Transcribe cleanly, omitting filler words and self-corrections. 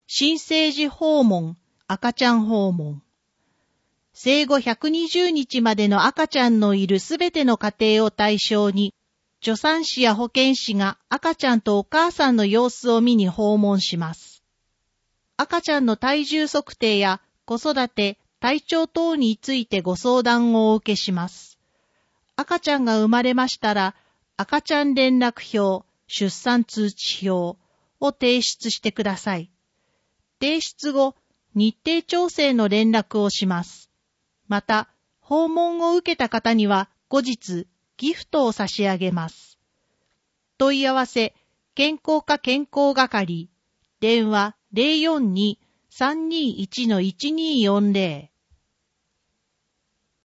新生児訪問、赤ちゃん訪問。生後120日までの赤ちゃんのいるすべての家庭を対象に、助産師や保健師が赤ちゃんとお母さんの様子を見に訪問します。赤ちゃんの体重測定や子育て、体調等についてご相談をお受けします。赤ちゃんが生まれましたら、赤ちゃん連絡票、出産通知表を提出してください。提出後、日程調整の連絡をします。また、訪問を受けた方には後日、ギフトを差し上げます。問い合わせ、健康課健康係、電話 042-321-1240